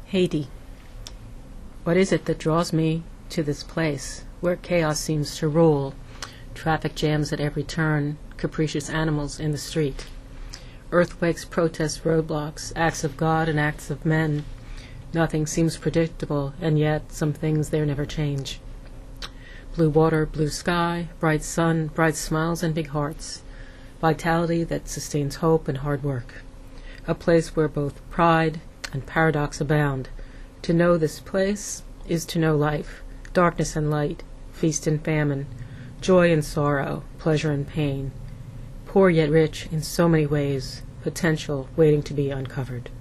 Haiti. What is it that draws me to this place, where chaos seems to rule, traffic jams at every turn, capricious animals in the street, earthquakes, protests, roadblocks, acts of God and acts of men? Nothing seems predictable, and yet some things there never change. Blue water, blue sky, bright sun, bright smiles and big hearts, vitality that sustains hope and hard work. A place where both pride and paradox abound. To know this place is to know life, darkness and light, feast and famine, joy and sorrow, pleasure and pain. Poor yet rich in so many ways, potential waiting to be uncovered.